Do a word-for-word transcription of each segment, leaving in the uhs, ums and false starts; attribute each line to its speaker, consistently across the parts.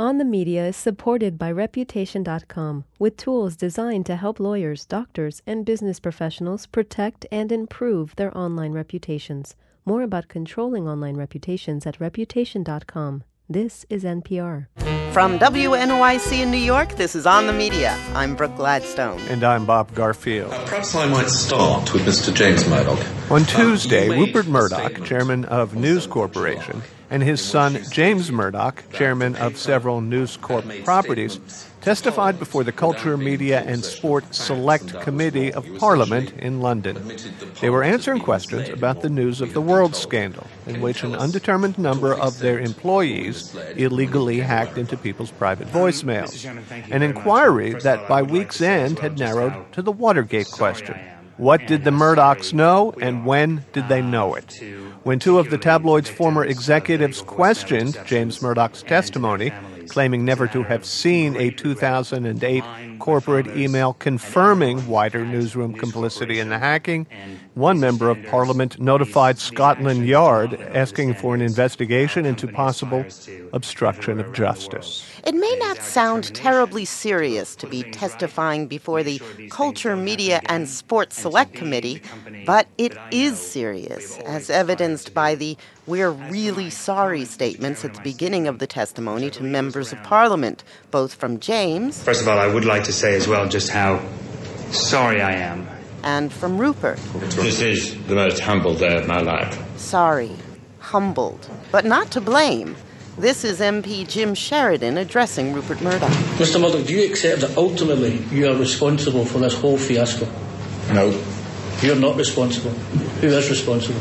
Speaker 1: On the Media is supported by Reputation dot com with tools designed to help lawyers, doctors, and business professionals protect and improve their online reputations. More about controlling online reputations at Reputation dot com. This is N P R.
Speaker 2: From W N Y C in New York, this is On the Media. I'm Brooke Gladstone.
Speaker 3: And I'm Bob Garfield.
Speaker 4: Uh, perhaps I might start with Mister James Murdoch.
Speaker 3: On Tuesday, um, Rupert Murdoch, chairman of News Corporation, and his son James Murdoch, chairman of several News Corp properties, testified before the Culture, Media and Sport Select Committee of Parliament in London. They were answering questions about the News of the World scandal, in which an undetermined number of their employees illegally hacked into people's private voicemails, an inquiry that by week's end had narrowed to the Watergate question. What did the Murdochs know, and when did they know it? When two of the tabloid's former executives questioned James Murdoch's testimony, claiming never to have seen a two thousand eight corporate email confirming wider newsroom complicity in the hacking, one member of Parliament notified Scotland Yard asking for an investigation into possible obstruction of justice.
Speaker 2: It may not sound terribly serious to be testifying before the Culture, Media and Sport Select Committee, but it is serious, as evidenced by the "we're really sorry" statements at the beginning of the testimony to members of Parliament, both from James.
Speaker 5: First of all, I would like to say as well just how sorry I am.
Speaker 2: And from Rupert.
Speaker 6: This is the most humble day of my life.
Speaker 2: Sorry. Humbled. But not to blame. This is M P Jim Sheridan addressing Rupert Murdoch.
Speaker 7: Mister Murdoch, do you accept that ultimately you are responsible for this whole fiasco?
Speaker 6: No.
Speaker 7: You're not responsible. Who is responsible?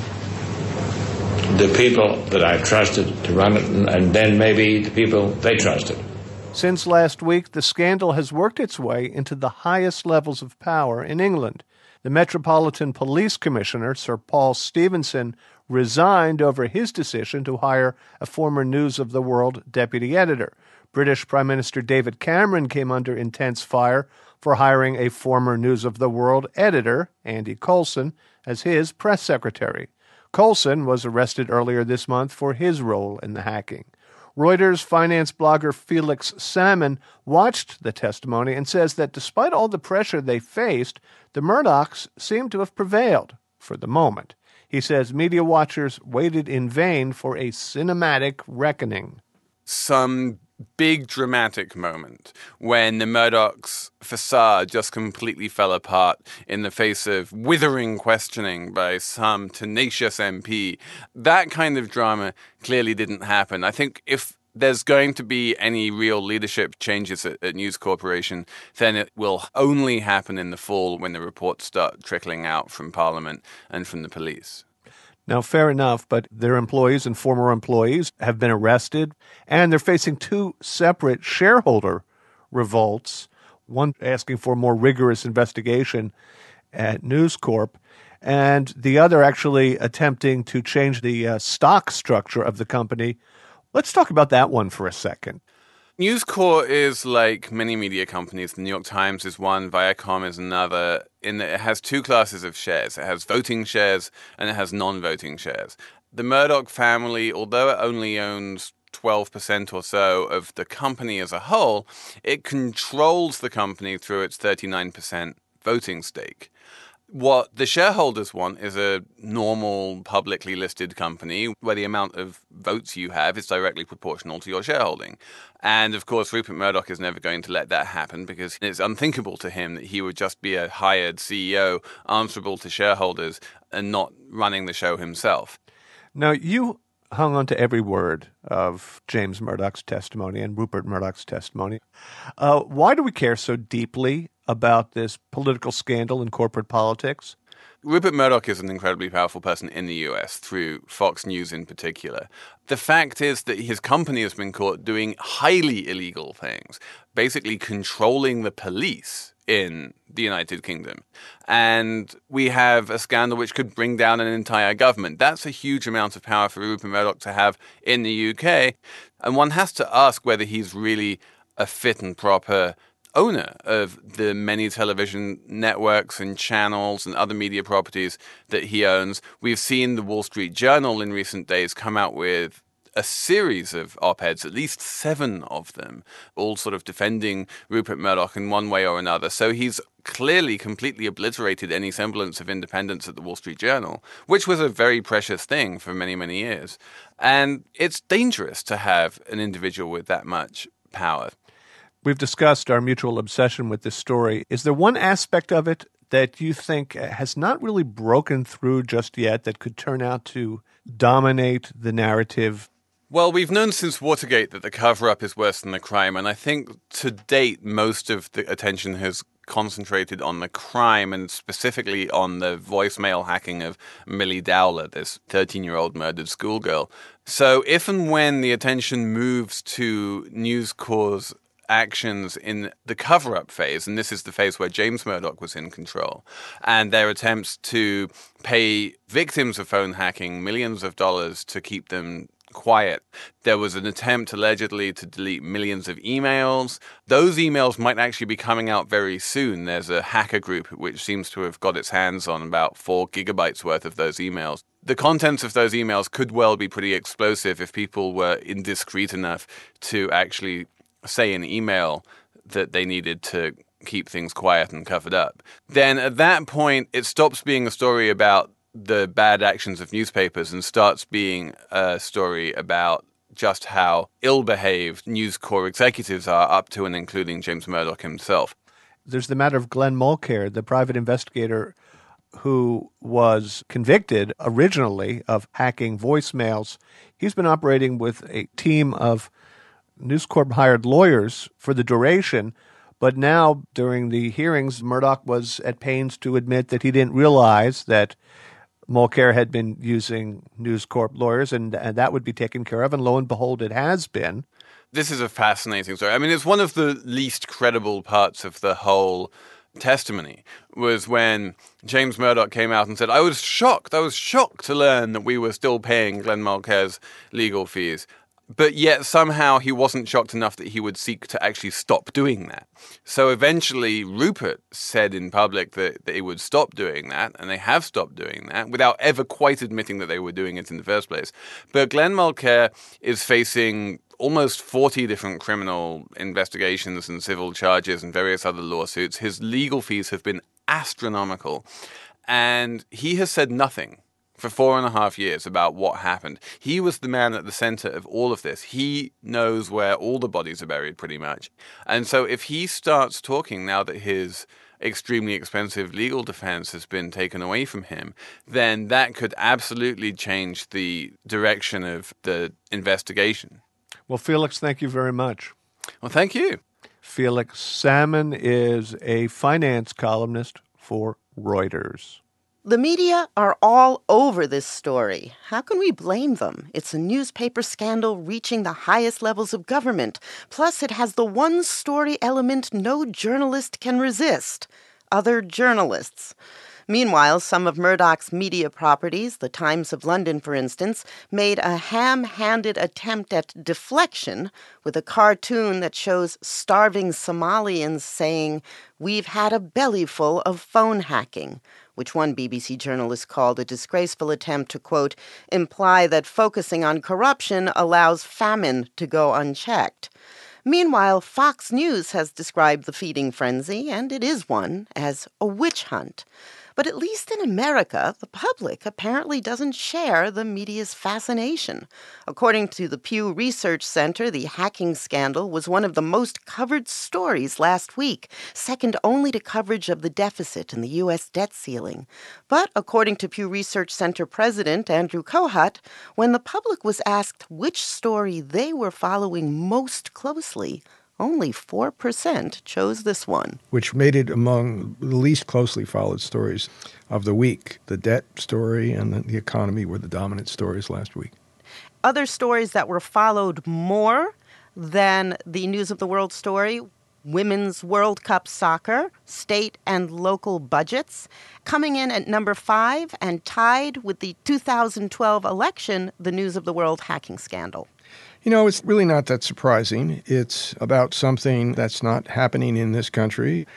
Speaker 6: The people that I trusted to run it, and then maybe the people they trusted.
Speaker 3: Since last week, the scandal has worked its way into the highest levels of power in England. The Metropolitan Police Commissioner, Sir Paul Stevenson, resigned over his decision to hire a former News of the World deputy editor. British Prime Minister David Cameron came under intense fire for hiring a former News of the World editor, Andy Coulson, as his press secretary. Coulson was arrested earlier this month for his role in the hacking. Reuters finance blogger Felix Salmon watched the testimony and says that despite all the pressure they faced, the Murdochs seem to have prevailed for the moment. He says media watchers waited in vain for a cinematic reckoning.
Speaker 8: Some big dramatic moment when the Murdochs' facade just completely fell apart in the face of withering questioning by some tenacious M P. That kind of drama clearly didn't happen. I think if there's going to be any real leadership changes at, at News Corporation, then it will only happen in the fall when the reports start trickling out from Parliament and from the police.
Speaker 3: Now, fair enough, but their employees and former employees have been arrested, and they're facing two separate shareholder revolts, one asking for a more rigorous investigation at News Corp, and the other actually attempting to change the uh, stock structure of the company. Let's talk about that one for a second.
Speaker 8: News Corp is like many media companies. The New York Times is one, Viacom is another, in that it has two classes of shares. It has voting shares and it has non-voting shares. The Murdoch family, although it only owns twelve percent or so of the company as a whole, it controls the company through its thirty-nine percent voting stake. What the shareholders want is a normal publicly listed company where the amount of votes you have is directly proportional to your shareholding. And of course, Rupert Murdoch is never going to let that happen because it's unthinkable to him that he would just be a hired C E O answerable to shareholders and not running the show himself.
Speaker 3: Now, you hung on to every word of James Murdoch's testimony and Rupert Murdoch's testimony. Uh, why do we care so deeply about this political scandal in corporate politics?
Speaker 8: Rupert Murdoch is an incredibly powerful person in the U S through Fox News in particular. The fact is that his company has been caught doing highly illegal things, basically controlling the police in the United Kingdom. And we have a scandal which could bring down an entire government. That's a huge amount of power for Rupert Murdoch to have in the U K. And one has to ask whether he's really a fit and proper owner of the many television networks and channels and other media properties that he owns. We've seen the Wall Street Journal in recent days come out with a series of op-eds, at least seven of them, all sort of defending Rupert Murdoch in one way or another. So he's clearly completely obliterated any semblance of independence at the Wall Street Journal, which was a very precious thing for many, many years. And it's dangerous to have an individual with that much power.
Speaker 3: We've discussed our mutual obsession with this story. Is there one aspect of it that you think has not really broken through just yet that could turn out to dominate the narrative?
Speaker 8: Well, we've known since Watergate that the cover-up is worse than the crime, and I think to date most of the attention has concentrated on the crime and specifically on the voicemail hacking of Millie Dowler, this thirteen-year-old murdered schoolgirl. So if and when the attention moves to News Corp's actions in the cover-up phase, and this is the phase where James Murdoch was in control, and their attempts to pay victims of phone hacking millions of dollars to keep them quiet. There was an attempt allegedly to delete millions of emails. Those emails might actually be coming out very soon. There's a hacker group which seems to have got its hands on about four gigabytes worth of those emails. The contents of those emails could well be pretty explosive if people were indiscreet enough to actually say in email that they needed to keep things quiet and covered up. Then at that point, it stops being a story about the bad actions of newspapers and starts being a story about just how ill-behaved News Corp executives are, up to and including James Murdoch himself.
Speaker 3: There's the matter of Glenn Mulcair, the private investigator who was convicted originally of hacking voicemails. He's been operating with a team of News Corp hired lawyers for the duration, but now during the hearings, Murdoch was at pains to admit that he didn't realize that Mulcair had been using News Corp lawyers, and, and that would be taken care of, and lo and behold, it has been.
Speaker 8: This is a fascinating story. I mean, it's one of the least credible parts of the whole testimony, was when James Murdoch came out and said, I was shocked. I was shocked to learn that we were still paying Glenn Mulcair's legal fees. But yet somehow he wasn't shocked enough that he would seek to actually stop doing that. So eventually Rupert said in public that, that he would stop doing that, and they have stopped doing that without ever quite admitting that they were doing it in the first place. But Glenn Mulcair is facing almost forty different criminal investigations and civil charges and various other lawsuits. His legal fees have been astronomical, and he has said nothing for four and a half years about what happened. He was the man at the center of all of this. He knows where all the bodies are buried, pretty much. And so if he starts talking now that his extremely expensive legal defense has been taken away from him, then that could absolutely change the direction of the investigation.
Speaker 3: Well, Felix, thank you very much.
Speaker 8: Well, thank you.
Speaker 3: Felix Salmon is a finance columnist for Reuters.
Speaker 2: The media are all over this story. How can we blame them? It's a newspaper scandal reaching the highest levels of government. Plus, it has the one story element no journalist can resist: other journalists. Meanwhile, some of Murdoch's media properties, the Times of London, for instance, made a ham-handed attempt at deflection with a cartoon that shows starving Somalians saying, "We've had a bellyful of phone hacking," which one B B C journalist called a disgraceful attempt to, quote, imply that focusing on corruption allows famine to go unchecked. Meanwhile, Fox News has described the feeding frenzy, and it is one, as a witch hunt. But at least in America, the public apparently doesn't share the media's fascination. According to the Pew Research Center, the hacking scandal was one of the most covered stories last week, second only to coverage of the deficit and the U S debt ceiling. But according to Pew Research Center President Andrew Kohut, when the public was asked which story they were following most closely, only four percent chose this one.
Speaker 9: Which made it among the least closely followed stories of the week. The debt story and the, the economy were the dominant stories last week.
Speaker 2: Other stories that were followed more than the News of the World story: Women's World Cup soccer, state and local budgets. Coming in at number five and tied with the two thousand twelve election, the News of the World hacking scandal.
Speaker 9: You know, it's really not that surprising. It's about something that's not happening in this country.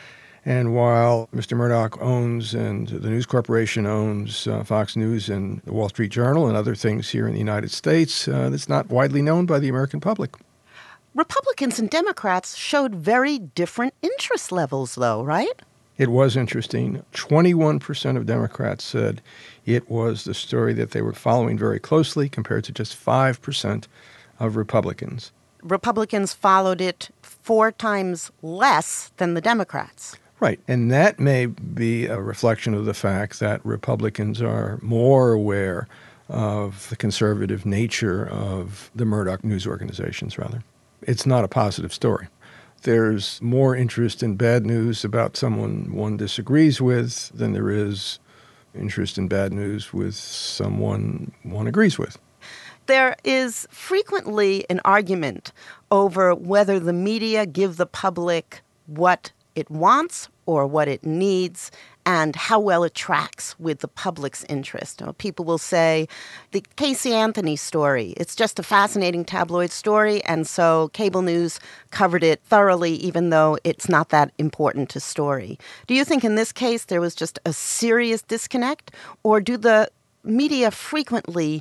Speaker 9: And while Mister Murdoch owns and the News Corporation owns uh, Fox News and the Wall Street Journal and other things here in the United States, uh, it's not widely known by the American public.
Speaker 2: Republicans and Democrats showed very different interest levels, though, right?
Speaker 9: It was interesting. twenty-one percent of Democrats said it was the story that they were following very closely, compared to just five percent of Republicans.
Speaker 2: Republicans followed it four times less than the Democrats.
Speaker 9: Right. And that may be a reflection of the fact that Republicans are more aware of the conservative nature of the Murdoch news organizations, rather. It's not a positive story. There's more interest in bad news about someone one disagrees with than there is interest in bad news with someone one agrees with.
Speaker 2: There is frequently an argument over whether the media give the public what it wants or what it needs, and how well it tracks with the public's interest. You know, people will say, the Casey Anthony story, it's just a fascinating tabloid story, and so cable news covered it thoroughly, even though it's not that important to story. Do you think in this case there was just a serious disconnect, or do the media frequently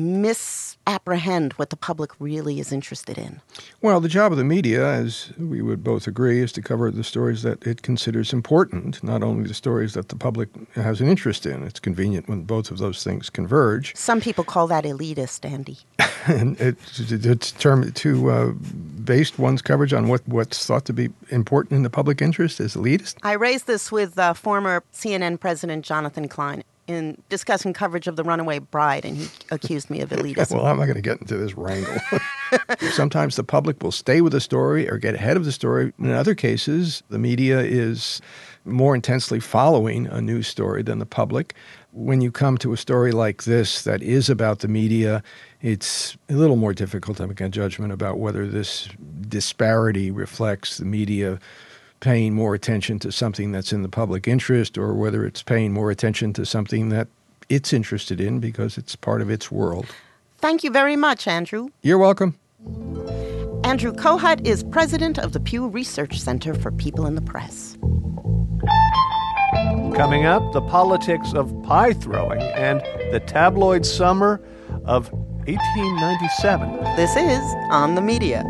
Speaker 2: misapprehend what the public really is interested in?
Speaker 9: Well, the job of the media, as we would both agree, is to cover the stories that it considers important, not only the stories that the public has an interest in. It's convenient when both of those things converge.
Speaker 2: Some people call that elitist, Andy.
Speaker 9: And it's, it's term to uh, based one's coverage on what, what's thought to be important in the public interest is elitist.
Speaker 2: I raised this with uh, former C N N President Jonathan Klein in discussing coverage of The Runaway Bride, and he accused me of elitism.
Speaker 9: Well, I'm not going to get into this wrangle. Sometimes the public will stay with the story or get ahead of the story. In other cases, the media is more intensely following a news story than the public. When you come to a story like this that is about the media, it's a little more difficult to make a judgment about whether this disparity reflects the media paying more attention to something that's in the public interest, or whether it's paying more attention to something that it's interested in because it's part of its world.
Speaker 2: Thank you very much, Andrew.
Speaker 9: You're welcome.
Speaker 2: Andrew Kohut is president of the Pew Research Center for People in the Press.
Speaker 3: Coming up, the politics of pie throwing and the tabloid summer of eighteen ninety-seven.
Speaker 2: This is On the Media.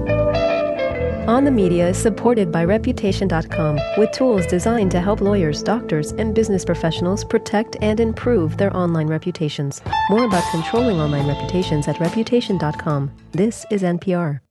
Speaker 1: On the Media is supported by Reputation dot com with tools designed to help lawyers, doctors, and business professionals protect and improve their online reputations. More about controlling online reputations at Reputation dot com. This is N P R.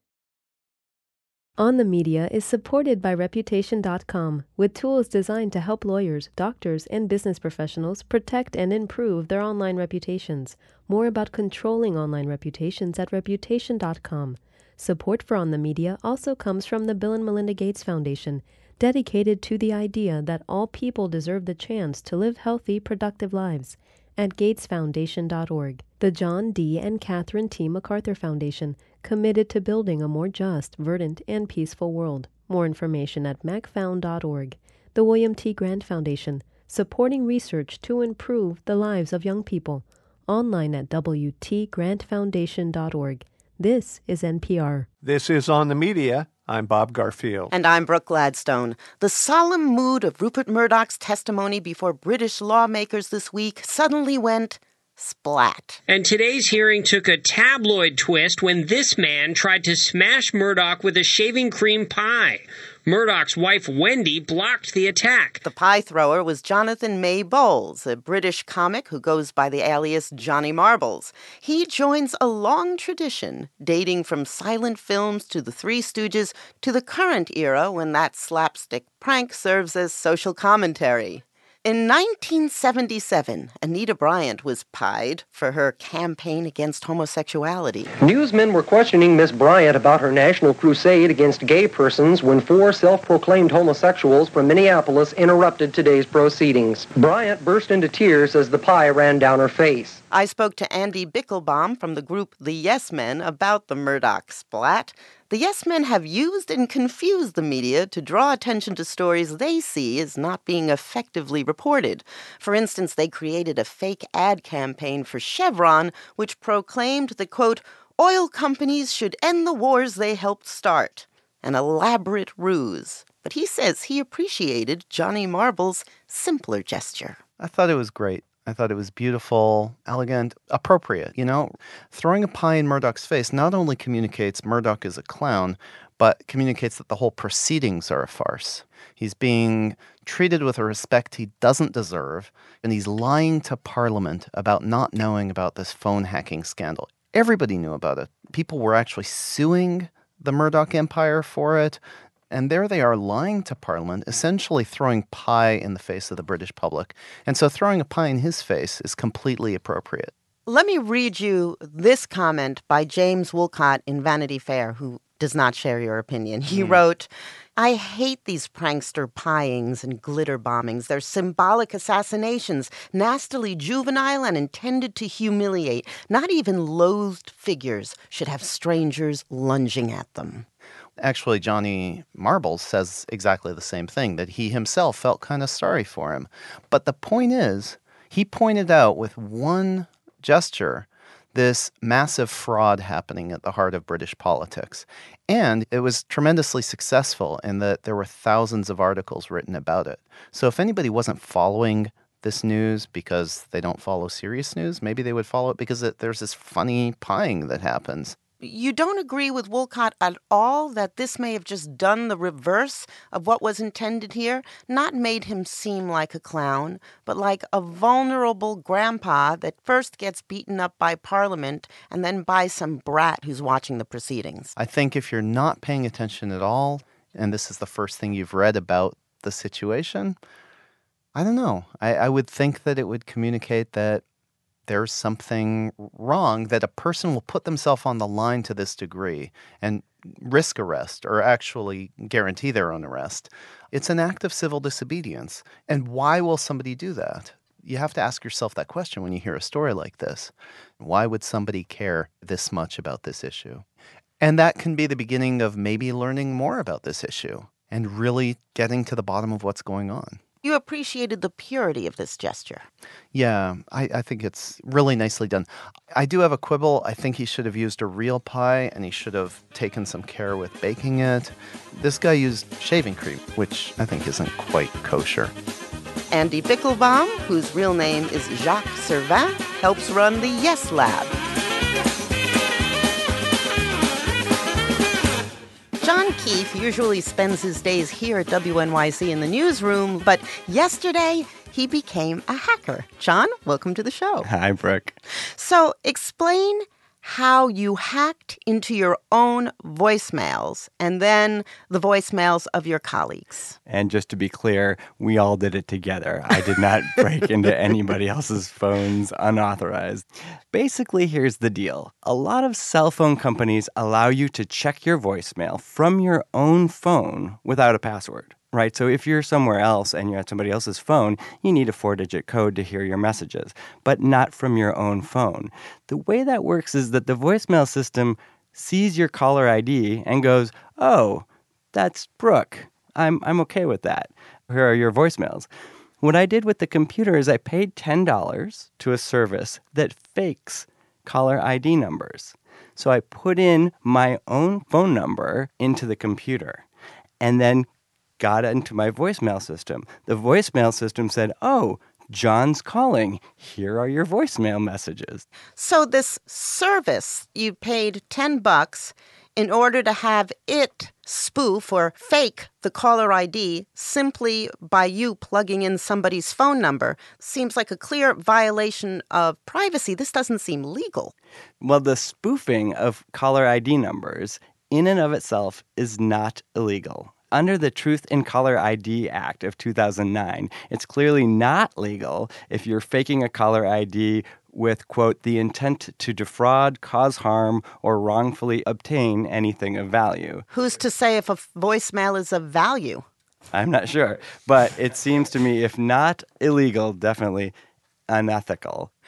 Speaker 1: On the Media is supported by Reputation dot com with tools designed to help lawyers, doctors, and business professionals protect and improve their online reputations. More about controlling online reputations at Reputation dot com. Support for On the Media also comes from the Bill and Melinda Gates Foundation, dedicated to the idea that all people deserve the chance to live healthy, productive lives, at gates foundation dot org. The John D. and Catherine T. MacArthur Foundation, committed to building a more just, verdant, and peaceful world. More information at mac found dot org. The William T. Grant Foundation, supporting research to improve the lives of young people. Online at w t grant foundation dot org. This is N P R.
Speaker 3: This is On the Media. I'm Bob Garfield.
Speaker 2: And I'm Brooke Gladstone. The solemn mood of Rupert Murdoch's testimony before British lawmakers this week suddenly went splat.
Speaker 10: And today's hearing took a tabloid twist when this man tried to smash Murdoch with a shaving cream pie. Murdoch's wife, Wendy, blocked the attack.
Speaker 2: The pie thrower was Jonathan May Bowles, a British comic who goes by the alias Johnny Marbles. He joins a long tradition dating from silent films to the Three Stooges to the current era when that slapstick prank serves as social commentary. In nineteen seventy-seven, Anita Bryant was pied for her campaign against homosexuality.
Speaker 11: Newsmen were questioning Miss Bryant about her national crusade against gay persons when four self-proclaimed homosexuals from Minneapolis interrupted today's proceedings. Bryant burst into tears as the pie ran down her face.
Speaker 2: I spoke to Andy Bickelbaum from the group The Yes Men about the Murdoch splat. The Yes Men have used and confused the media to draw attention to stories they see as not being effectively reported. For instance, they created a fake ad campaign for Chevron, which proclaimed that, quote, oil companies should end the wars they helped start. an elaborate ruse. But he says he appreciated Johnny Marble's simpler gesture.
Speaker 12: I thought it was great. I thought it was beautiful, elegant, appropriate. You know, throwing a pie in Murdoch's face not only communicates Murdoch is a clown, but communicates that the whole proceedings are a farce. He's being treated with a respect he doesn't deserve, and he's lying to Parliament about not knowing about this phone hacking scandal. Everybody knew about it. People were actually suing the Murdoch empire for it. And there they are lying to Parliament, essentially throwing pie in the face of the British public. And so throwing a pie in his face is completely appropriate.
Speaker 2: Let me read you this comment by James Woolcott in Vanity Fair, who does not share your opinion. He mm. wrote, I hate these prankster pieings and glitter bombings. They're symbolic assassinations, nastily juvenile and intended to humiliate. Not even loathed figures should have strangers lunging at them.
Speaker 12: Actually, Johnny Marble says exactly the same thing, that he himself felt kind of sorry for him. But the point is, he pointed out with one gesture this massive fraud happening at the heart of British politics. And it was tremendously successful in that there were thousands of articles written about it. So if anybody wasn't following this news because they don't follow serious news, maybe they would follow it because it, there's this funny pieing that happens.
Speaker 2: You don't agree with Woolcott at all that this may have just done the reverse of what was intended here? Not made him seem like a clown, but like a vulnerable grandpa that first gets beaten up by Parliament and then by some brat who's watching the proceedings.
Speaker 12: I think if you're not paying attention at all, and this is the first thing you've read about the situation, I don't know. I, I would think that it would communicate that there's something wrong, that a person will put themselves on the line to this degree and risk arrest or actually guarantee their own arrest. It's an act of civil disobedience. And why will somebody do that? You have to ask yourself that question when you hear a story like this. Why would somebody care this much about this issue? And that can be the beginning of maybe learning more about this issue and really getting to the bottom of what's going on.
Speaker 2: You appreciated the purity of this gesture.
Speaker 12: Yeah, I, I think it's really nicely done. I do have a quibble. I think he should have used a real pie, and he should have taken some care with baking it. This guy used shaving cream, which I think isn't quite kosher.
Speaker 2: Andy Bickelbaum, whose real name is Jacques Servin, helps run the Yes Lab. John Keefe usually spends his days here at W N Y C in the newsroom, but yesterday he became a hacker. John, welcome to the show.
Speaker 13: Hi, Brooke.
Speaker 2: So explain how you hacked into your own voicemails and then the voicemails of your colleagues.
Speaker 13: And just to be clear, we all did it together. I did not break into anybody else's phones unauthorized. Basically, here's the deal. A lot of cell phone companies allow you to check your voicemail from your own phone without a password. Right, so if you're somewhere else and you're at somebody else's phone, you need a four-digit code to hear your messages, but not from your own phone. The way that works is that the voicemail system sees your caller I D and goes, oh, that's Brooke. I'm I'm okay with that. Here are your voicemails. What I did with the computer is I paid ten dollars to a service that fakes caller I D numbers. So I put in my own phone number into the computer and then got into my voicemail system. The voicemail system said, oh, John's calling. Here are your voicemail messages.
Speaker 2: So this service, you paid ten bucks in order to have it spoof or fake the caller I D simply by you plugging in somebody's phone number. Seems like a clear violation of privacy. This doesn't seem legal.
Speaker 13: Well, the spoofing of caller I D numbers in and of itself is not illegal. Under the Truth in Caller I D Act of two thousand nine, it's clearly not legal if you're faking a caller I D with, quote, the intent to defraud, cause harm, or wrongfully obtain anything of value.
Speaker 2: Who's to say if a voicemail is of value?
Speaker 13: I'm not sure. But it seems to me, if not illegal, definitely unethical.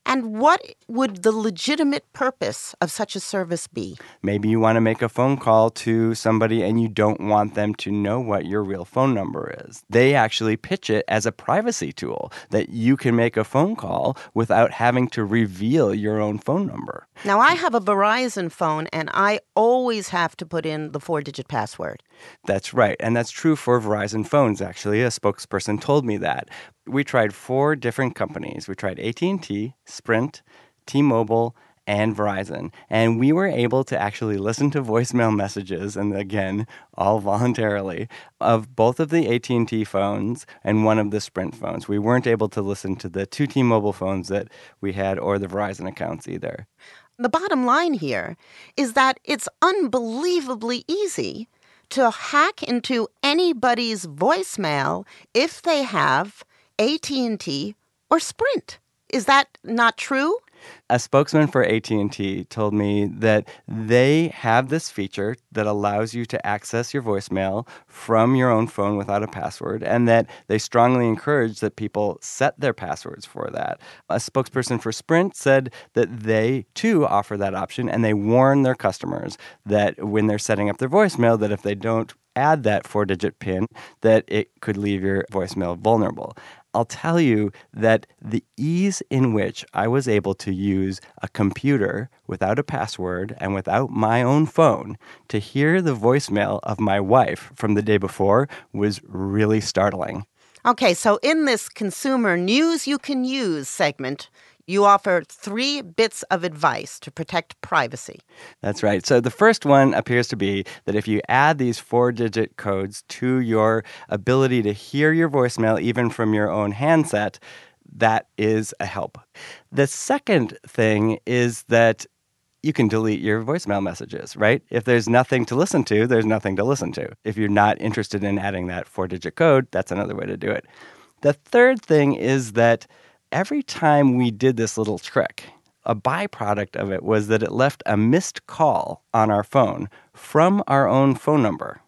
Speaker 2: And what would the legitimate purpose of such a service be?
Speaker 13: Maybe you want to make a phone call to somebody and you don't want them to know what your real phone number is. They actually pitch it as a privacy tool that you can make a phone call without having to reveal your own phone number.
Speaker 2: Now, I have a Verizon phone, and I always have to put in the four-digit password.
Speaker 13: That's right. And that's true for Verizon phones, actually. A spokesperson told me that. We tried four different companies. We tried A T and T, Sprint, T-Mobile, and Verizon. And we were able to actually listen to voicemail messages, and again, all voluntarily, of both of the A T and T phones and one of the Sprint phones. We weren't able to listen to the two T-Mobile phones that we had or the Verizon accounts either.
Speaker 2: The bottom line here is that it's unbelievably easy to hack into anybody's voicemail if they have A T and T or Sprint. Is that not true?
Speaker 13: A spokesman for A T and T told me that they have this feature that allows you to access your voicemail from your own phone without a password, and that they strongly encourage that people set their passwords for that. A spokesperson for Sprint said that they, too, offer that option, and they warn their customers that when they're setting up their voicemail, that if they don't add that four-digit PIN, that it could leave your voicemail vulnerable. I'll tell you that the ease in which I was able to use a computer without a password and without my own phone to hear the voicemail of my wife from the day before was really startling.
Speaker 2: Okay, so in this Consumer News You Can Use segment, you offer three bits of advice to protect privacy.
Speaker 13: That's right. So the first one appears to be that if you add these four-digit codes to your ability to hear your voicemail even from your own handset, that is a help. The second thing is that you can delete your voicemail messages, right? If there's nothing to listen to, there's nothing to listen to. If you're not interested in adding that four-digit code, that's another way to do it. The third thing is that every time we did this little trick, a byproduct of it was that it left a missed call on our phone from our own phone number.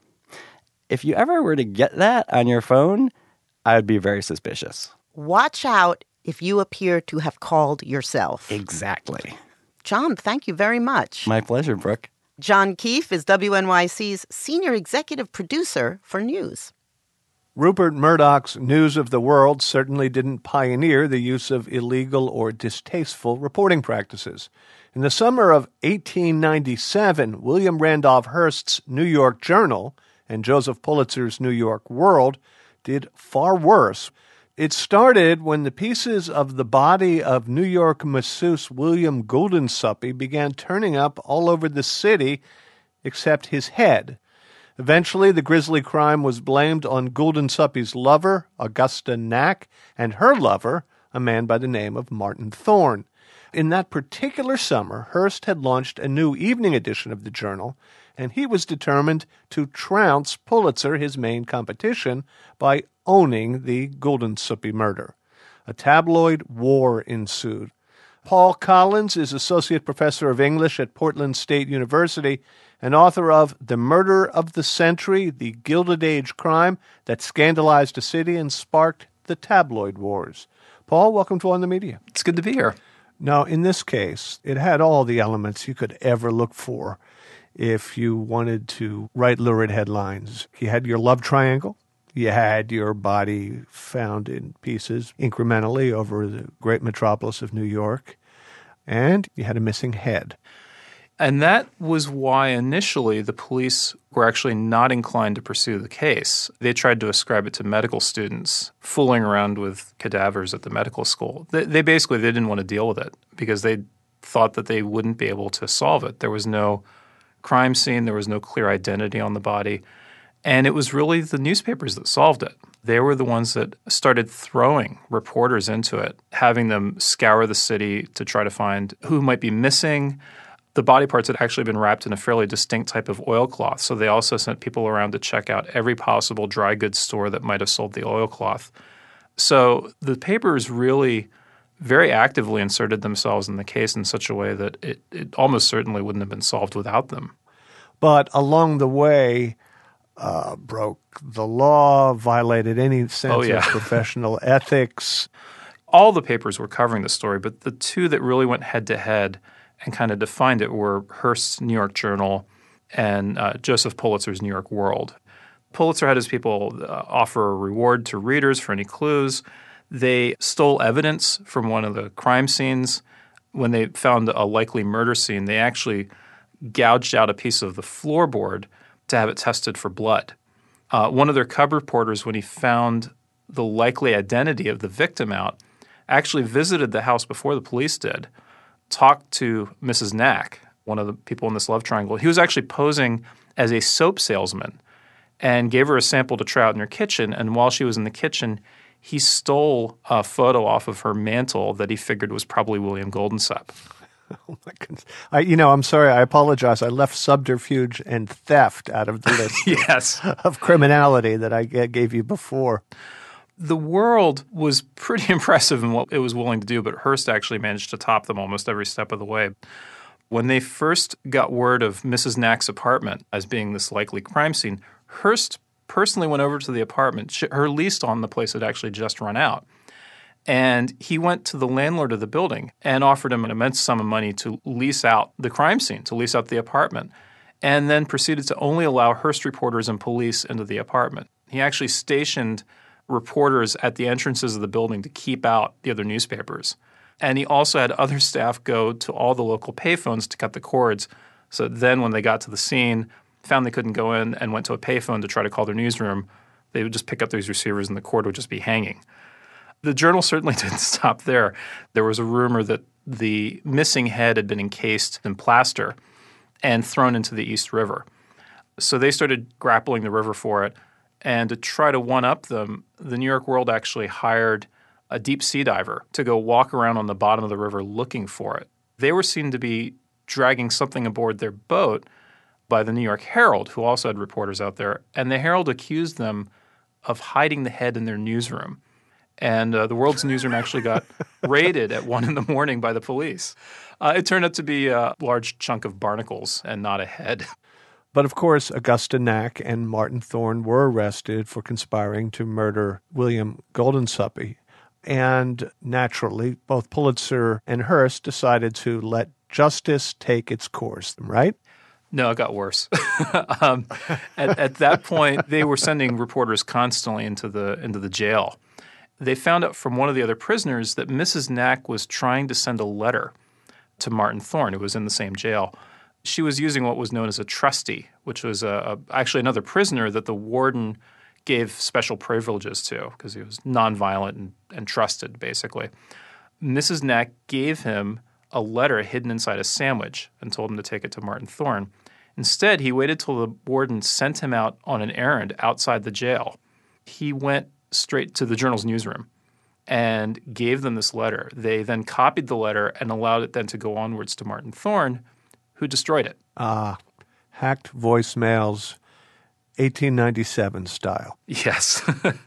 Speaker 13: If you ever were to get that on your phone, I would be very suspicious.
Speaker 2: Watch out if you appear to have called yourself.
Speaker 13: Exactly.
Speaker 2: John, thank you very much.
Speaker 13: My pleasure, Brooke.
Speaker 2: John Keefe is W N Y C's senior executive producer for news.
Speaker 3: Rupert Murdoch's News of the World certainly didn't pioneer the use of illegal or distasteful reporting practices. In the summer of eighteen ninety-seven, William Randolph Hearst's New York Journal and Joseph Pulitzer's New York World did far worse. It started when the pieces of the body of New York masseuse William Gouldensuppy began turning up all over the city, except his head. Eventually, the grisly crime was blamed on Gouldensuppy's lover, Augusta Knack, and her lover, a man by the name of Martin Thorne. In that particular summer, Hearst had launched a new evening edition of the Journal, and he was determined to trounce Pulitzer, his main competition, by owning the Gouldensuppy murder. A tabloid war ensued. Paul Collins is Associate Professor of English at Portland State University and author of The Murder of the Century, the Gilded Age Crime That Scandalized a City and Sparked the Tabloid Wars. Paul, welcome to On the Media.
Speaker 14: It's good to be here.
Speaker 3: Now, in this case, it had all the elements you could ever look for if you wanted to write lurid headlines. You had your love triangle. You had your body found in pieces incrementally over the great metropolis of New York. And you had a missing head.
Speaker 14: And that was why initially the police were actually not inclined to pursue the case. They tried to ascribe it to medical students fooling around with cadavers at the medical school. They, they basically they didn't want to deal with it because they thought that they wouldn't be able to solve it. There was no crime scene. There was no clear identity on the body. And it was really the newspapers that solved it. They were the ones that started throwing reporters into it, having them scour the city to try to find who might be missing. The body parts had actually been wrapped in a fairly distinct type of oilcloth, so they also sent people around to check out every possible dry goods store that might have sold the oilcloth. So the papers really very actively inserted themselves in the case in such a way that it, it almost certainly wouldn't have been solved without them.
Speaker 3: But along the way, uh, broke the law, violated any sense
Speaker 14: oh, yeah.
Speaker 3: of professional ethics.
Speaker 14: All the papers were covering the story, but the two that really went head-to-head and kind of defined it were Hearst's New York Journal and uh, Joseph Pulitzer's New York World. Pulitzer had his people uh, offer a reward to readers for any clues. They stole evidence from one of the crime scenes. When they found a likely murder scene, they actually gouged out a piece of the floorboard to have it tested for blood. Uh, one of their cub reporters, when he found the likely identity of the victim out, actually visited the house before the police did, talked to Missus Knack, one of the people in this love triangle. He was actually posing as a soap salesman and gave her a sample to try out in her kitchen. And while she was in the kitchen, he stole a photo off of her mantle that he figured was probably William Goldensup.
Speaker 3: Oh, my goodness. I, you know, I'm sorry. I apologize. I left subterfuge and theft out of the list
Speaker 14: yes.
Speaker 3: of criminality that I g- gave you before.
Speaker 14: The World was pretty impressive in what it was willing to do, but Hearst actually managed to top them almost every step of the way. When they first got word of Missus Knack's apartment as being this likely crime scene, Hearst personally went over to the apartment. Her lease on the place had actually just run out. And he went to the landlord of the building and offered him an immense sum of money to lease out the crime scene, to lease out the apartment, and then proceeded to only allow Hearst reporters and police into the apartment. He actually stationed reporters at the entrances of the building to keep out the other newspapers. And he also had other staff go to all the local payphones to cut the cords. So then when they got to the scene, found they couldn't go in and went to a payphone to try to call their newsroom, they would just pick up these receivers and the cord would just be hanging. The Journal certainly didn't stop there. There was a rumor that the missing head had been encased in plaster and thrown into the East River. So they started grappling the river for it. And to try to one-up them, the New York World actually hired a deep sea diver to go walk around on the bottom of the river looking for it. They were seen to be dragging something aboard their boat by the New York Herald, who also had reporters out there. And the Herald accused them of hiding the head in their newsroom. And uh, the World's newsroom actually got raided at one in the morning by the police. Uh, it turned out to be a large chunk of barnacles and not a head.
Speaker 3: But of course, Augusta Knack and Martin Thorne were arrested for conspiring to murder William Goldensuppy. And naturally, both Pulitzer and Hearst decided to let justice take its course, right?
Speaker 14: No, it got worse. um, at, at that point, they were sending reporters constantly into the into the jail. They found out from one of the other prisoners that Missus Knack was trying to send a letter to Martin Thorne, who was in the same jail. She was using what was known as a trustee, which was a, a, actually another prisoner that the warden gave special privileges to because he was nonviolent and, and trusted, basically. Missus Knack gave him a letter hidden inside a sandwich and told him to take it to Martin Thorne. Instead, he waited till the warden sent him out on an errand outside the jail. He went straight to the Journal's newsroom and gave them this letter. They then copied the letter and allowed it then to go onwards to Martin Thorne, who destroyed it.
Speaker 3: Ah, hacked voicemails, eighteen ninety-seven style.
Speaker 14: Yes.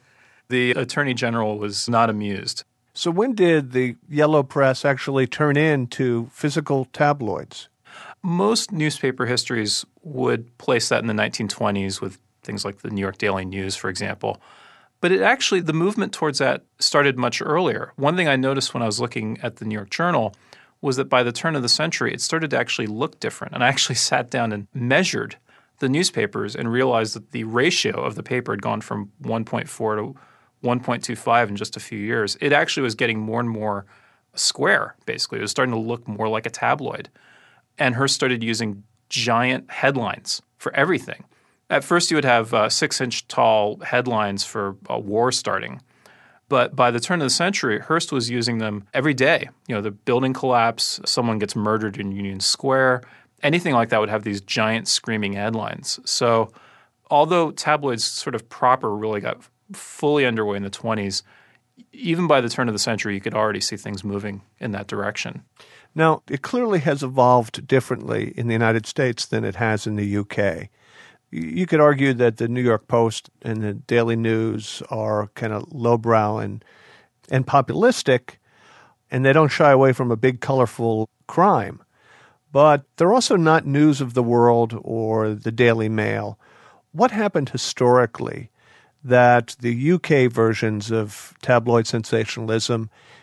Speaker 14: The Attorney General was not amused.
Speaker 3: So when did the yellow press actually turn into physical tabloids?
Speaker 14: Most newspaper histories would place that in the nineteen twenties with things like the New York Daily News, for example. But it actually, the movement towards that started much earlier. One thing I noticed when I was looking at the New York Journal was that by the turn of the century, it started to actually look different. And I actually sat down and measured the newspapers and realized that the ratio of the paper had gone from one point four to one point two five in just a few years. It actually was getting more and more square, basically. It was starting to look more like a tabloid. And Hearst started using giant headlines for everything. At first, you would have uh, six-inch tall headlines for a war starting. But by the turn of the century, Hearst was using them every day. You know, the building collapse, someone gets murdered in Union Square, anything like that would have these giant screaming headlines. So although tabloids sort of proper really got fully underway in the twenties, even by the turn of the century, you could already see things moving in that direction.
Speaker 3: Now, it clearly has evolved differently in the United States than it has in the U K. You could argue that the New York Post and the Daily News are kind of lowbrow and and populistic, and they don't shy away from a big, colorful crime. But they're also not News of the World or the Daily Mail. What happened historically that the U K versions of tabloid sensationalism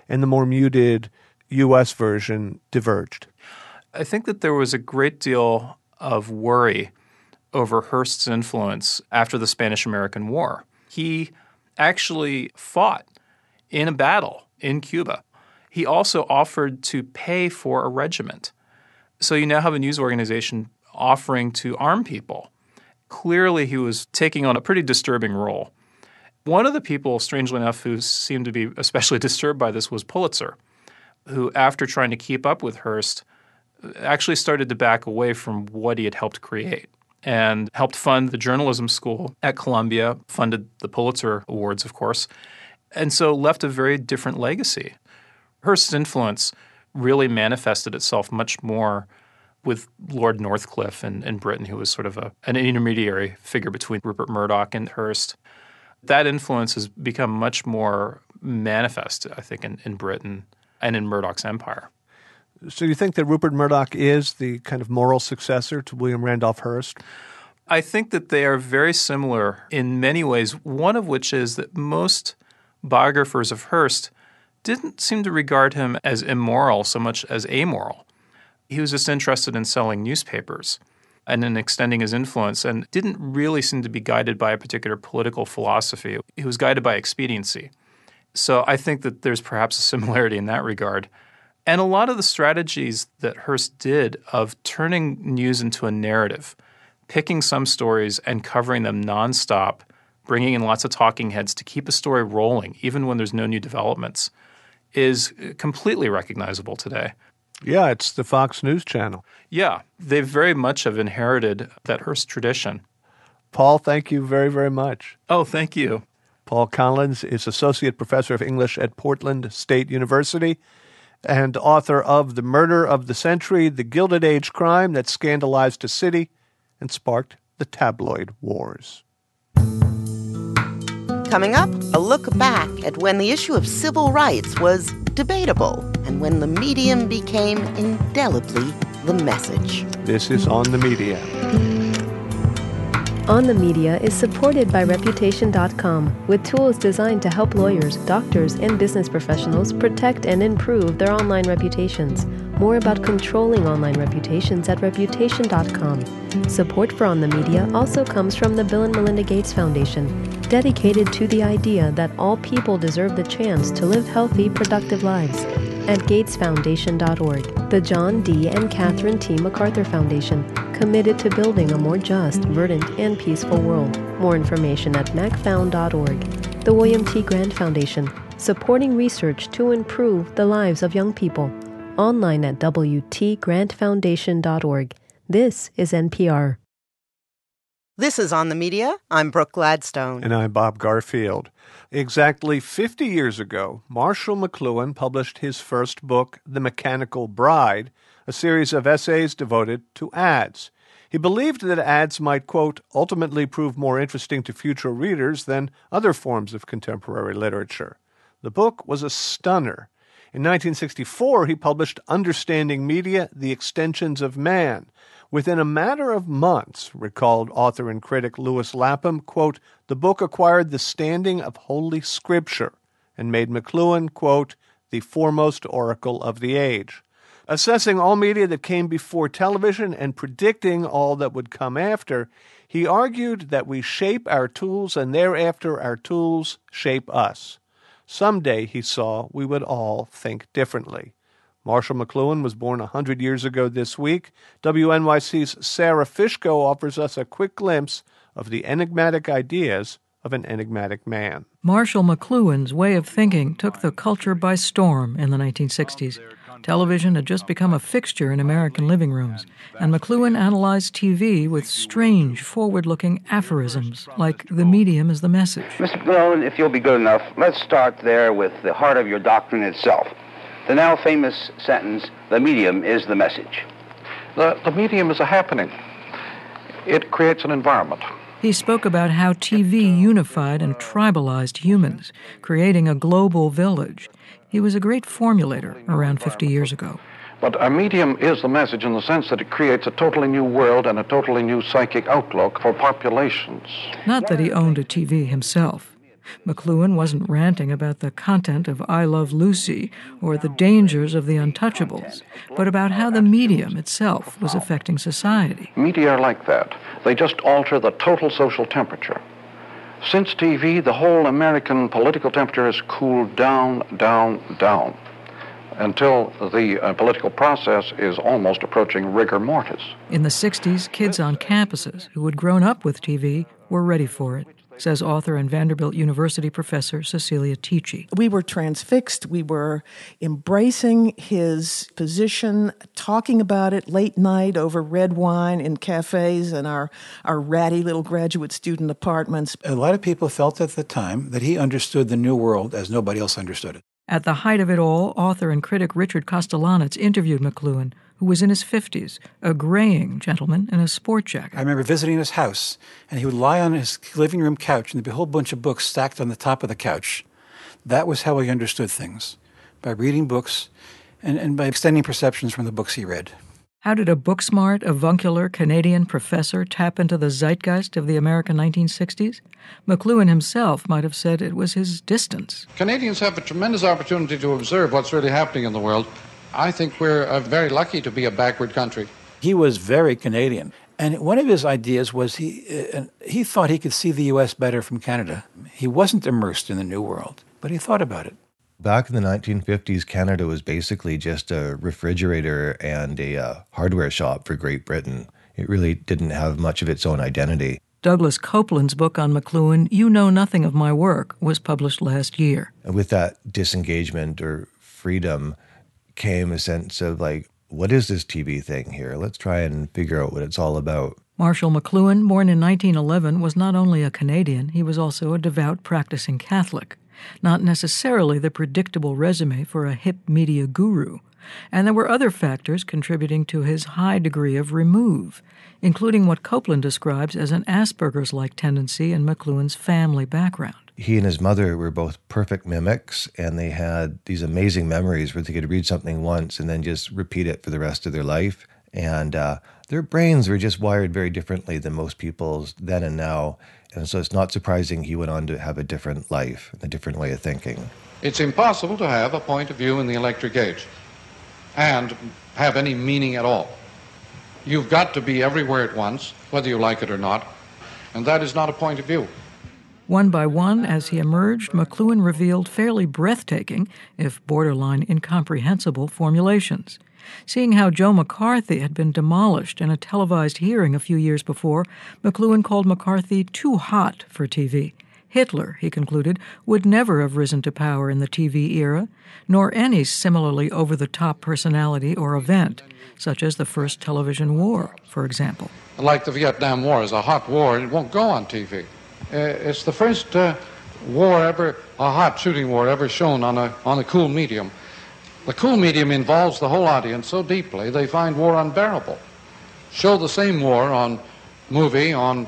Speaker 3: and the more muted U S version diverged?
Speaker 14: I think that there was a great deal of worry over Hearst's influence after the Spanish-American War. He actually fought in a battle in Cuba. He also offered to pay for a regiment. So you now have a news organization offering to arm people. Clearly, he was taking on a pretty disturbing role. One of the people, strangely enough, who seemed to be especially disturbed by this was Pulitzer, who, after trying to keep up with Hearst, actually started to back away from what he had helped create and helped fund the journalism school at Columbia, funded the Pulitzer Awards, of course, and so left a very different legacy. Hearst's influence really manifested itself much more with Lord Northcliffe in, in Britain, who was sort of a, an intermediary figure between Rupert Murdoch and Hearst. That influence has become much more manifest, I think, in, in Britain and in Murdoch's empire.
Speaker 3: So you think that Rupert Murdoch is the kind of moral successor to William Randolph Hearst?
Speaker 14: I think that they are very similar in many ways, one of which is that most biographers of Hearst didn't seem to regard him as immoral so much as amoral. He was just interested in selling newspapers and in extending his influence and didn't really seem to be guided by a particular political philosophy. He was guided by expediency. So I think that there's perhaps a similarity in that regard. And a lot of the strategies that Hearst did of turning news into a narrative, picking some stories and covering them nonstop, bringing in lots of talking heads to keep a story rolling, even when there's no new developments, is completely recognizable today.
Speaker 3: Yeah, it's the Fox News Channel.
Speaker 14: Yeah, they very much have inherited that Hearst tradition.
Speaker 3: Paul, thank you very, very much.
Speaker 14: Oh, thank you.
Speaker 3: Paul Collins is Associate Professor of English at Portland State University and author of The Murder of the Century, the Gilded Age crime that scandalized a city and sparked the tabloid wars.
Speaker 2: Coming up, a look back at when the issue of civil rights was debatable and when the medium became indelibly the message.
Speaker 3: This is On the Media.
Speaker 1: On the Media is supported by Reputation dot com with tools designed to help lawyers, doctors, and business professionals protect and improve their online reputations. More about controlling online reputations at Reputation dot com. Support for On the Media also comes from the Bill and Melinda Gates Foundation, dedicated to the idea that all people deserve the chance to live healthy, productive lives. At Gates Foundation dot org, the John D. and Catherine T. MacArthur Foundation, committed to building a more just, verdant, and peaceful world. More information at Mac Found dot org. The William T. Grant Foundation, supporting research to improve the lives of young people. Online at W T Grant Foundation dot org. This is N P R.
Speaker 2: This is On the Media. I'm Brooke Gladstone.
Speaker 3: And I'm Bob Garfield. Exactly fifty years ago, Marshall McLuhan published his first book, The Mechanical Bride, a series of essays devoted to ads. He believed that ads might, quote, ultimately prove more interesting to future readers than other forms of contemporary literature. The book was a stunner. In nineteen sixty-four, he published Understanding Media, The Extensions of Man. Within a matter of months, recalled author and critic Lewis Lapham, quote, the book acquired the standing of Holy Scripture and made McLuhan, quote, the foremost oracle of the age. Assessing all media that came before television and predicting all that would come after, he argued that we shape our tools and thereafter our tools shape us. Someday, he saw, we would all think differently. Marshall McLuhan was born one hundred years ago this week. W N Y C's Sarah Fishko offers us a quick glimpse of the enigmatic ideas of an enigmatic man.
Speaker 15: Marshall McLuhan's way of thinking took the culture by storm in the nineteen sixties. Television had just become a fixture in American living rooms, and McLuhan analyzed T V with strange, forward-looking aphorisms, like the medium is the message.
Speaker 16: Mister McLuhan, if you'll be good enough, let's start there with the heart of your doctrine itself. The now famous sentence, the medium is the message.
Speaker 17: The, the medium is a happening. It creates an environment.
Speaker 15: He spoke about how T V unified and tribalized humans, creating a global village. He was a great formulator around fifty years ago.
Speaker 17: But a medium is the message in the sense that it creates a totally new world and a totally new psychic outlook for populations.
Speaker 15: Not that he owned a T V himself. McLuhan wasn't ranting about the content of I Love Lucy or the dangers of the Untouchables, but about how the medium itself was affecting society.
Speaker 17: Media are like that. They just alter the total social temperature. Since T V, the whole American political temperature has cooled down, down, down, until the uh, political process is almost approaching rigor mortis.
Speaker 15: In the sixties, kids on campuses who had grown up with T V were ready for it, says author and Vanderbilt University professor Cecilia Ticci.
Speaker 18: We were transfixed. We were embracing his position, talking about it late night over red wine in cafes and our, our ratty little graduate student apartments.
Speaker 19: A lot of people felt at the time that he understood the new world as nobody else understood it.
Speaker 15: At the height of it all, author and critic Richard Kostelanetz interviewed McLuhan, who was in his fifties, a graying gentleman in a sport jacket.
Speaker 19: I remember visiting his house, and he would lie on his living room couch, and there'd be a whole bunch of books stacked on the top of the couch. That was how he understood things, by reading books and, and by extending perceptions from the books he read.
Speaker 15: How did a book-smart, avuncular Canadian professor tap into the zeitgeist of the American nineteen sixties? McLuhan himself might have said it was his distance.
Speaker 17: Canadians have a tremendous opportunity to observe what's really happening in the world. I think we're uh, very lucky to be a backward country.
Speaker 19: He was very Canadian. And one of his ideas was he, uh, he thought he could see the U S better from Canada. He wasn't immersed in the New World, but he thought about it.
Speaker 20: Back in the nineteen fifties, Canada was basically just a refrigerator and a uh, hardware shop for Great Britain. It really didn't have much of its own identity.
Speaker 15: Douglas Copeland's book on McLuhan, You Know Nothing of My Work, was published last year.
Speaker 20: And with that disengagement or freedom came a sense of like, what is this T V thing here? Let's try and figure out what it's all about.
Speaker 15: Marshall McLuhan, born in nineteen eleven, was not only a Canadian, he was also a devout practicing Catholic. Not necessarily the predictable resume for a hip media guru. And there were other factors contributing to his high degree of remove, including what Copeland describes as an Asperger's-like tendency in McLuhan's family background.
Speaker 20: He and his mother were both perfect mimics, and they had these amazing memories where they could read something once and then just repeat it for the rest of their life. And uh, their brains were just wired very differently than most people's then and now. And so it's not surprising he went on to have a different life, a different way of thinking.
Speaker 17: It's impossible to have a point of view in the electric age and have any meaning at all. You've got to be everywhere at once, whether you like it or not, and that is not a point of view.
Speaker 15: One by one, as he emerged, McLuhan revealed fairly breathtaking, if borderline incomprehensible, formulations. Seeing how Joe McCarthy had been demolished in a televised hearing a few years before, McLuhan called McCarthy too hot for T V. Hitler, he concluded, would never have risen to power in the T V era, nor any similarly over-the-top personality or event, such as the first television war, for example.
Speaker 17: Like the Vietnam War is a hot war, and it won't go on T V. Uh, it's the first uh, war ever, a hot shooting war ever shown on a, on a cool medium. The cool medium involves the whole audience so deeply they find war unbearable. Show the same war on movie, on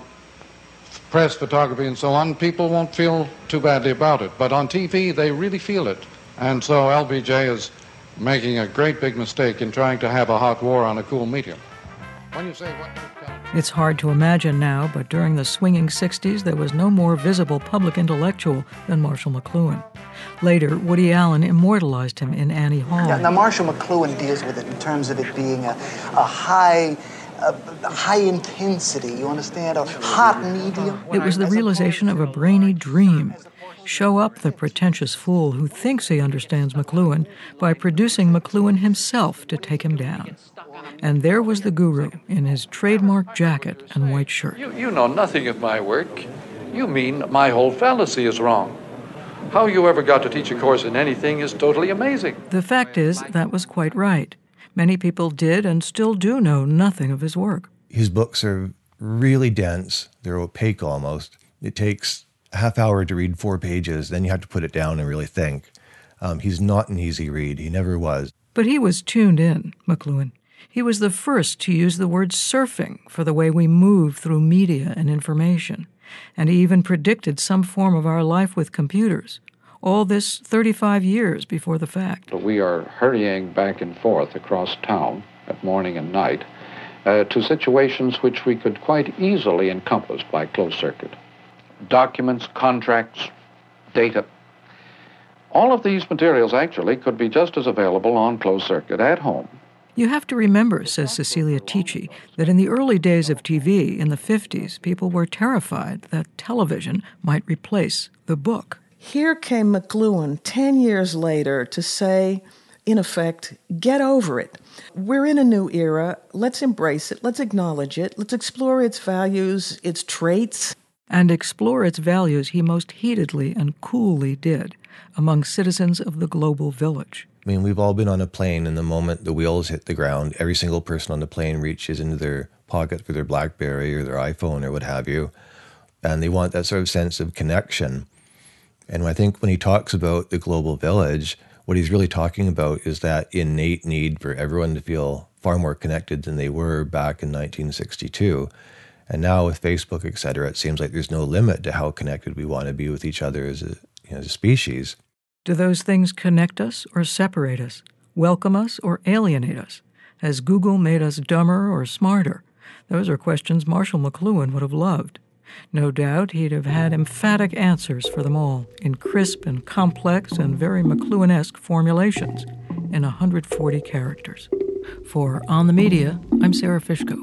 Speaker 17: press photography and so on, people won't feel too badly about it. But on T V, they really feel it. And so L B J is making a great big mistake in trying to have a hot war on a cool medium. When you say what...
Speaker 15: It's hard to imagine now, but during the swinging sixties, there was no more visible public intellectual than Marshall McLuhan. Later, Woody Allen immortalized him in Annie Hall.
Speaker 21: Now, now Marshall McLuhan deals with it in terms of it being a, a high... A high intensity, you understand? A hot medium.
Speaker 15: It was the realization of a brainy dream. Show up the pretentious fool who thinks he understands McLuhan by producing McLuhan himself to take him down. And there was the guru in his trademark jacket and white shirt.
Speaker 22: You, you know nothing of my work. You mean my whole fallacy is wrong. How you ever got to teach a course in anything is totally amazing.
Speaker 15: The fact is, that was quite right. Many people did and still do know nothing of his work.
Speaker 20: His books are really dense. They're opaque almost. It takes a half hour to read four pages. Then you have to put it down and really think. Um, he's not an easy read. He never was.
Speaker 15: But he was tuned in, McLuhan. He was the first to use the word surfing for the way we move through media and information. And he even predicted some form of our life with computers. All this thirty-five years before the fact.
Speaker 17: We are hurrying back and forth across town at morning and night uh, to situations which we could quite easily encompass by closed circuit. Documents, contracts,
Speaker 22: data. All of these materials actually could be just as available on closed circuit at home.
Speaker 15: You have to remember, says Cecilia Ticci, that in the early days of T V, in the fifties, people were terrified that television might replace the book.
Speaker 18: Here came McLuhan ten years later to say, in effect, get over it. We're in a new era. Let's embrace it. Let's acknowledge it. Let's explore its values, its traits.
Speaker 15: And explore its values he most heatedly and coolly did among citizens of the global village.
Speaker 20: I mean, we've all been on a plane, and the moment the wheels hit the ground, every single person on the plane reaches into their pocket for their BlackBerry or their iPhone or what have you, and they want that sort of sense of connection. And I think when he talks about the global village, what he's really talking about is that innate need for everyone to feel far more connected than they were back in nineteen sixty-two. And now with Facebook, et cetera, it seems like there's no limit to how connected we want to be with each other as a, you know, as a species.
Speaker 15: Do those things connect us or separate us, welcome us or alienate us? Has Google made us dumber or smarter? Those are questions Marshall McLuhan would have loved. No doubt he'd have had emphatic answers for them all in crisp and complex and very McLuhan-esque formulations in one hundred forty characters. For On the Media, I'm Sarah Fishko.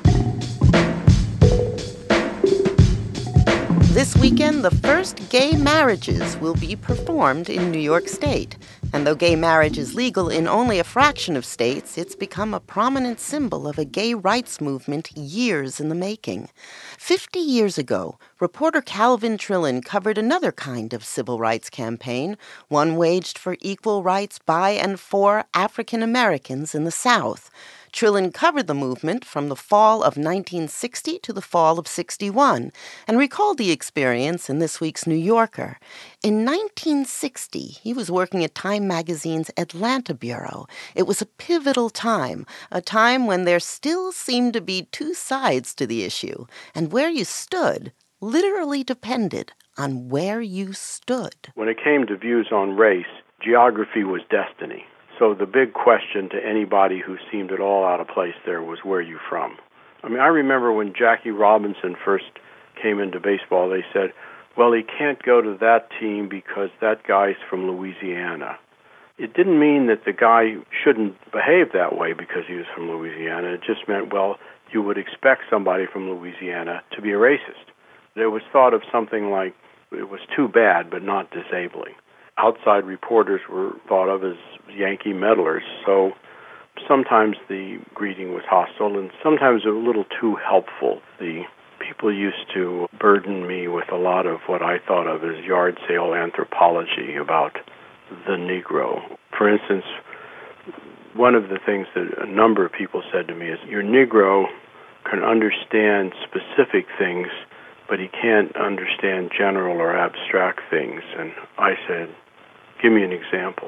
Speaker 2: This weekend, the first gay marriages will be performed in New York State. And though gay marriage is legal in only a fraction of states, it's become a prominent symbol of a gay rights movement years in the making. Fifty years ago, reporter Calvin Trillin covered another kind of civil rights campaign, one waged for equal rights by and for African Americans in the South. Trillin covered the movement from the fall of nineteen sixty to the fall of sixty-one and recalled the experience in this week's New Yorker. In nineteen sixty, he was working at Time magazine's Atlanta bureau. It was a pivotal time, a time when there still seemed to be two sides to the issue, and where you stood literally depended on where you stood.
Speaker 4: When it came to views on race, geography was destiny. So the big question to anybody who seemed at all out of place there was, where are you from? I mean, I remember when Jackie Robinson first came into baseball, they said, well, he can't go to that team because that guy's from Louisiana. It didn't mean that the guy shouldn't behave that way because he was from Louisiana. It just meant, well, you would expect somebody from Louisiana to be a racist. There was thought of something like it was too bad but not disabling. Outside reporters were thought of as Yankee meddlers, so sometimes the greeting was hostile and sometimes a little too helpful. The people used to burden me with a lot of what I thought of as yard sale anthropology about the Negro. For instance, one of the things that a number of people said to me is, your Negro can understand specific things, but he can't understand general or abstract things. And I said, give me an example.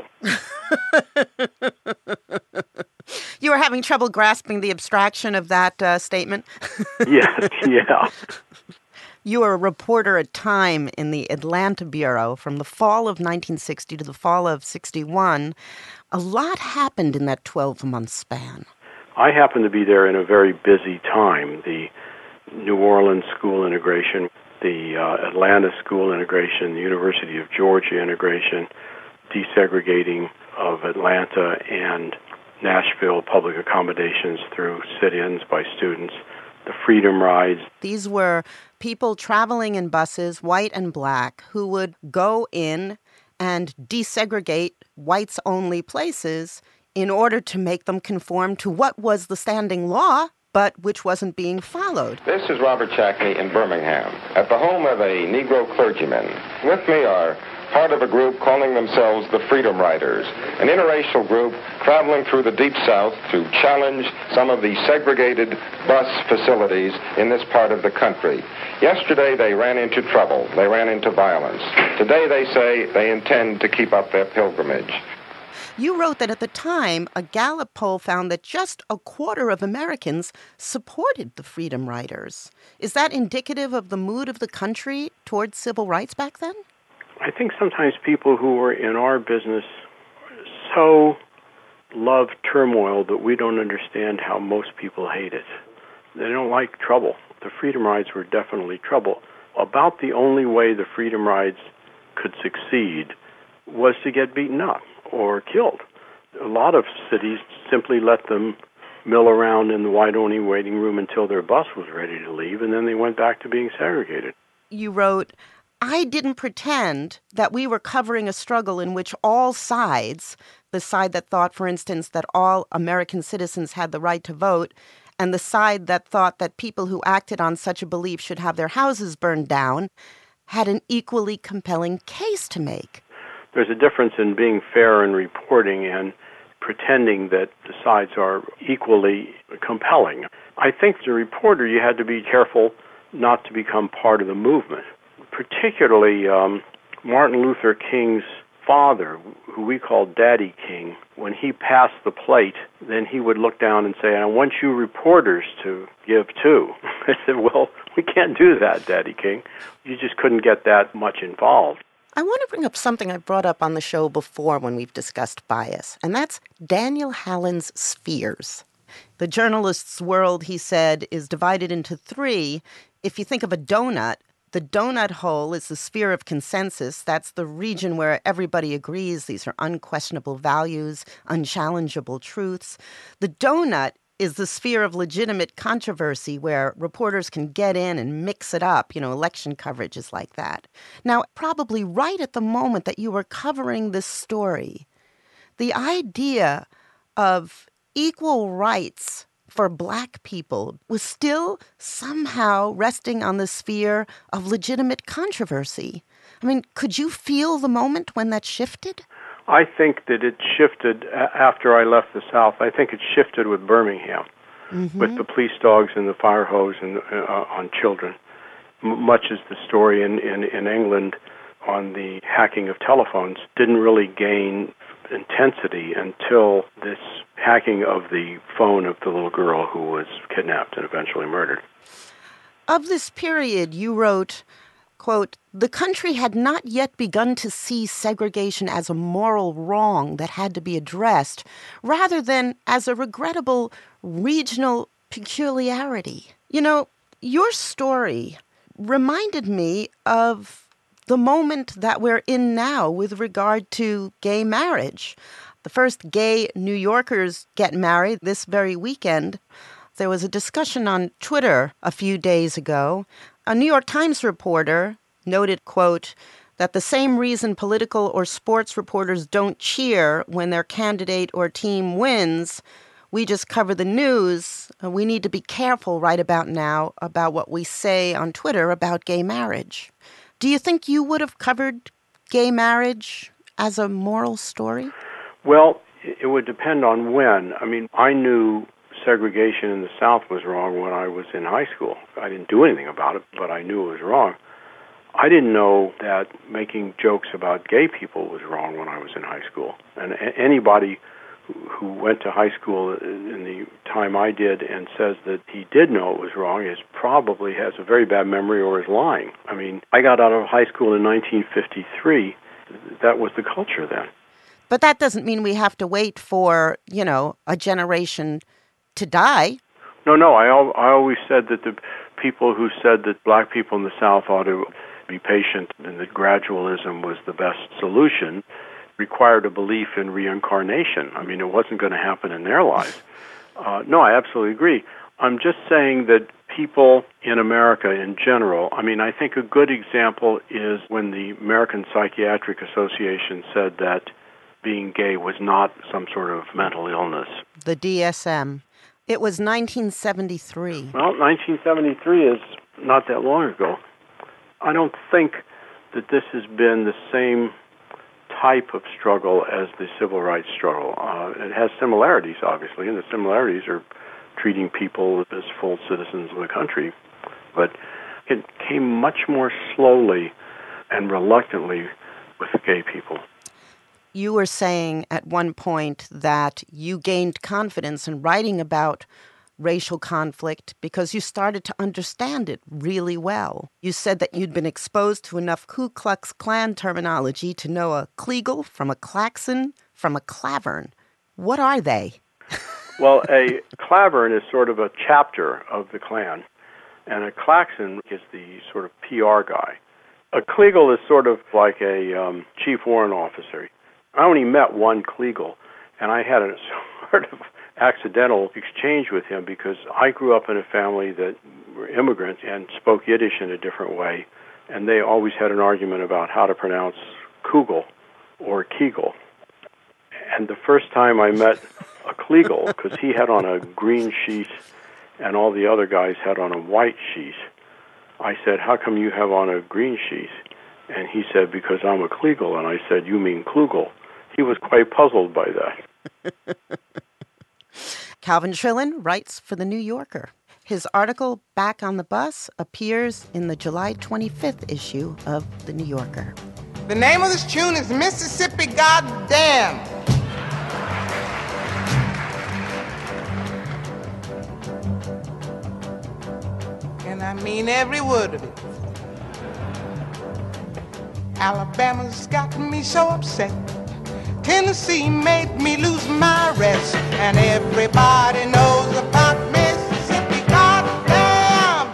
Speaker 2: You were having trouble grasping the abstraction of that uh, statement?
Speaker 4: Yes, yeah.
Speaker 2: You were a reporter at Time in the Atlanta bureau from the fall of nineteen sixty to the fall of sixty-one. A lot happened in that twelve-month span.
Speaker 4: I happened to be there in a very busy time. The New Orleans school integration, the uh, Atlanta school integration, the University of Georgia integration, desegregating of Atlanta and Nashville public accommodations through sit-ins by students, the Freedom Rides.
Speaker 2: These were people traveling in buses, white and black, who would go in and desegregate whites-only places in order to make them conform to what was the standing law, but which wasn't being followed.
Speaker 5: This is Robert Chackney in Birmingham, at the home of a Negro clergyman. With me are part of a group calling themselves the Freedom Riders, an interracial group traveling through the Deep South to challenge some of the segregated bus facilities in this part of the country. Yesterday they ran into trouble. They ran into violence. Today they say they intend to keep up their pilgrimage.
Speaker 2: You wrote that at the time, a Gallup poll found that just a quarter of Americans supported the Freedom Riders. Is that indicative of the mood of the country towards civil rights back then?
Speaker 4: I think sometimes people who are in our business so love turmoil that we don't understand how most people hate it. They don't like trouble. The Freedom Rides were definitely trouble. About the only way the Freedom Rides could succeed was to get beaten up or killed. A lot of cities simply let them mill around in the white-only waiting room until their bus was ready to leave, and then they went back to being segregated.
Speaker 2: You wrote, I didn't pretend that we were covering a struggle in which all sides, the side that thought, for instance, that all American citizens had the right to vote, and the side that thought that people who acted on such a belief should have their houses burned down, had an equally compelling case to make.
Speaker 4: There's a difference in being fair in reporting and pretending that the sides are equally compelling. I think as a reporter, you had to be careful not to become part of the movement. Particularly um, Martin Luther King's father, who we called Daddy King, when he passed the plate, then he would look down and say, I want you reporters to give too. I said, well, we can't do that, Daddy King. You just couldn't get that much involved.
Speaker 2: I want to bring up something I brought up on the show before when we've discussed bias, and that's Daniel Hallen's spheres. The journalist's world, he said, is divided into three. If you think of a donut, the donut hole is the sphere of consensus. That's the region where everybody agrees. These are unquestionable values, unchallengeable truths. The donut is the sphere of legitimate controversy where reporters can get in and mix it up. You know, election coverage is like that. Now, probably right at the moment that you were covering this story, the idea of equal rights for Black people was still somehow resting on the sphere of legitimate controversy. I mean, could you feel the moment when that shifted?
Speaker 4: I think that it shifted after I left the South. I think it shifted with Birmingham, mm-hmm. with the police dogs and the fire hose and, uh, on children, M- much as the story in, in, in England on the hacking of telephones didn't really gain intensity until this hacking of the phone of the little girl who was kidnapped and eventually murdered.
Speaker 2: Of this period, you wrote, quote, the country had not yet begun to see segregation as a moral wrong that had to be addressed, rather than as a regrettable regional peculiarity. You know, your story reminded me of the moment that we're in now with regard to gay marriage. The first gay New Yorkers get married this very weekend. There was a discussion on Twitter a few days ago. A New York Times reporter noted, quote, that the same reason political or sports reporters don't cheer when their candidate or team wins, we just cover the news. We need to be careful right about now about what we say on Twitter about gay marriage. Do you think you would have covered gay marriage as a moral story?
Speaker 4: Well, it would depend on when. I mean, I knew segregation in the South was wrong when I was in high school. I didn't do anything about it, but I knew it was wrong. I didn't know that making jokes about gay people was wrong when I was in high school. And anybody who went to high school in the time I did and says that he did know it was wrong is probably has a very bad memory or is lying. I mean, I got out of high school in nineteen fifty-three. That was the culture then.
Speaker 2: But that doesn't mean we have to wait for, you know, a generation to die.
Speaker 4: No, no. I, al- I always said that the people who said that Black people in the South ought to be patient and that gradualism was the best solution required a belief in reincarnation. I mean, it wasn't going to happen in their lives. Uh, no, I absolutely agree. I'm just saying that people in America in general, I mean, I think a good example is when the American Psychiatric Association said that being gay was not some sort of mental illness.
Speaker 2: The D S M. It was nineteen seventy-three.
Speaker 4: Well, nineteen seventy-three is not that long ago. I don't think that this has been the same type of struggle as the civil rights struggle. Uh, it has similarities, obviously, and the similarities are treating people as full citizens of the country. But it came much more slowly and reluctantly with the gay people.
Speaker 2: You were saying at one point that you gained confidence in writing about racial conflict because you started to understand it really well. You said that you'd been exposed to enough Ku Klux Klan terminology to know a Kleagle from a Klaxon from a Clavern. What are they?
Speaker 4: Well, a Clavern is sort of a chapter of the Klan, and a Klaxon is the sort of P R guy. A Kleagle is sort of like a um, chief warrant officer. I only met one Kleagle, and I had a sort of accidental exchange with him because I grew up in a family that were immigrants and spoke Yiddish in a different way, and they always had an argument about how to pronounce Kugel or Kegel. And the first time I met a Kleagle, because he had on a green sheet and all the other guys had on a white sheet, I said, how come you have on a green sheet? And he said, because I'm a Kleagle. And I said, you mean Klugel? He was quite puzzled by that.
Speaker 2: Calvin Trillin writes for The New Yorker. His article, Back on the Bus, appears in the July twenty-fifth issue of The New Yorker.
Speaker 6: The name of this tune is Mississippi Goddamn. And I mean every word of it. Alabama's got me so upset. Tennessee made me lose my rest. And everybody knows about Mississippi Goddamn.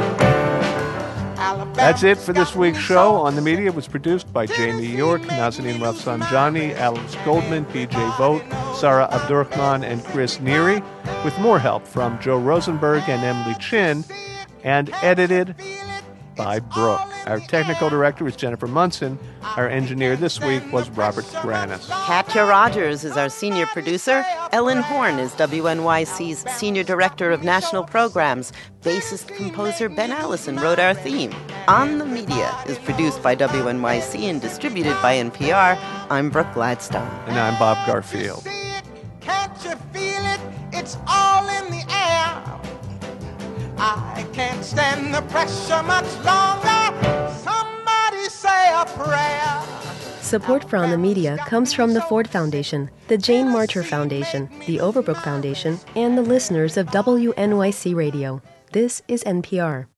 Speaker 3: That's it for this week's show. On the Media was produced by Jamie York, Nazanin Rafsanjani, Alex Goldman, P J Vogt, Sarah Abdurrahman, and Chris Neary, with more help from Joe Rosenberg and Emily Chin, and edited by Brooke. Our technical director is Jennifer Munson. Our engineer this week was Robert Granis.
Speaker 2: Katya Rogers is our senior producer. Ellen Horn is W N Y C's senior director of national programs. Bassist composer Ben Allison wrote our theme. On the Media is produced by W N Y C and distributed by N P R. I'm Brooke Gladstone.
Speaker 3: And I'm Bob Garfield.
Speaker 6: Can't you feel it? It's all in the air. I can't stand the pressure much longer. Somebody say a prayer.
Speaker 1: Support for On the Media comes from the Ford Foundation, the Jane Martyr Foundation, the Overbrook Foundation, and the listeners of W N Y C Radio. This is N P R.